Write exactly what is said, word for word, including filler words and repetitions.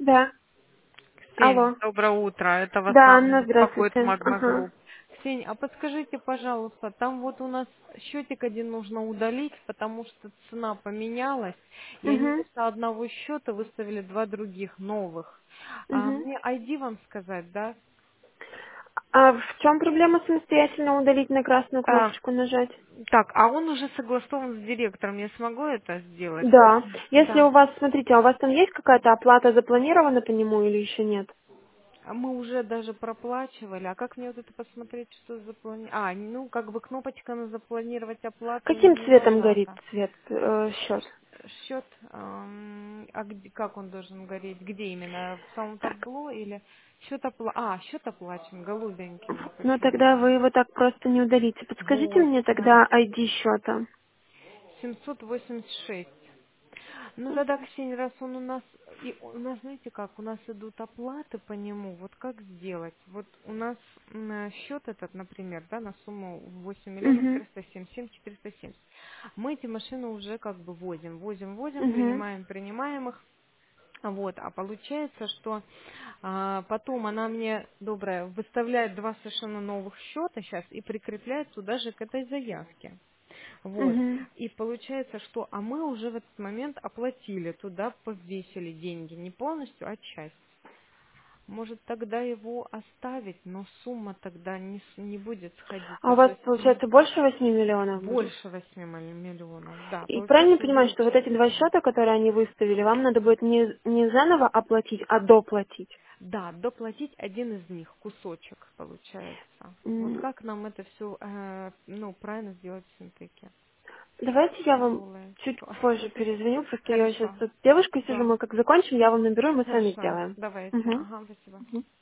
Да. Ксень, Алло. доброе утро. Это вас Да, Анна Анна, беспокоит здравствуйте. Магна Ага. Групп. Ксень, а подскажите, пожалуйста, там вот у нас счетик один нужно удалить, потому что цена поменялась, и они Угу. вместо одного счета выставили два других новых. А Угу. мне ай ди вам сказать, да? А в чем проблема самостоятельно удалить, на красную А, кнопочку нажать? так, а он уже согласован с директором. Я смогу это сделать? Да. Если Да. у вас, смотрите, а у вас там есть какая-то оплата запланирована по нему или еще нет? А мы уже даже проплачивали. А как мне вот это посмотреть, что запланировать? А, ну, как бы кнопочка на запланировать оплату Каким не цветом горит нажата. цвет, э, счет? Счет, ам, а где, как он должен гореть? Где именно? В самом табло или счет опла... А, счет оплачен, голубеньким Ну, тогда почему-то. вы его так просто не удалите. Подскажите Вот, мне да. тогда ай ди счета. семьсот восемьдесят шесть. Ну тогда, Ксения, раз он у нас, и у нас, знаете как, у нас идут оплаты по нему, вот как сделать? Вот у нас м, счет этот, например, да, на сумму восемь миллионов Угу. триста семьдесят семь четыреста семьдесят. Мы эти машины уже как бы возим, возим, возим, Угу. принимаем, принимаем их. Вот, а получается, что а, потом она мне, добрая, выставляет два совершенно новых счета сейчас и прикрепляет туда же к этой заявке. Вот. Угу. И получается, что а мы уже в этот момент оплатили, туда повесили деньги, не полностью, а часть. Может тогда его оставить, но сумма тогда не, с- не будет А сходиться. у То вас, есть м, получается, больше восьми миллионов будет? больше восьми миллионов, да, И правильно получается понимаю, уже что вот эти два четыре. счета, которые они выставили, вам надо будет не, не заново оплатить, а доплатить? Да, доплатить один из них, кусочек получается. Вот М, как нам это все, ну, правильно сделать в синтеке? Давайте я вам Тяжелая чуть позже ситуация. перезвоню, просто я сейчас Хорошо. тут с девушкой сижу, Да. мы как закончим, я вам наберу, и мы с вами Хорошо. сделаем. Давайте. Угу. Ага, спасибо.